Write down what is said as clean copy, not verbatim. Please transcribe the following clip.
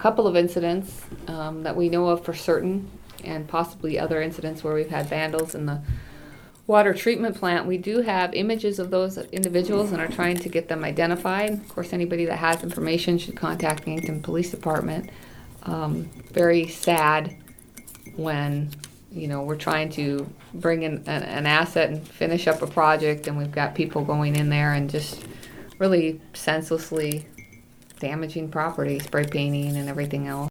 couple of incidents that we know of for certain, and possibly other incidents where we've had vandals in the water treatment plant. We do have images of those individuals and are trying to get them identified. Of course, anybody that has information should contact the Yankton Police Department. Very sad when, we're trying to bring in an asset and finish up a project, and we've got people going in there and just really senselessly damaging property, spray painting and everything else.